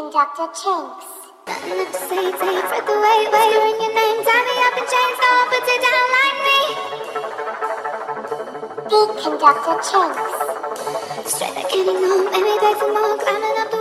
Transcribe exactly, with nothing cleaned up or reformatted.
Conductor Chinks. Nothing left to say, take breath away, whispering your name, tie me up in chains, no one puts it down like me. Beat Conductor Chinks. Straight like any moon, maybe take some more, climbing up the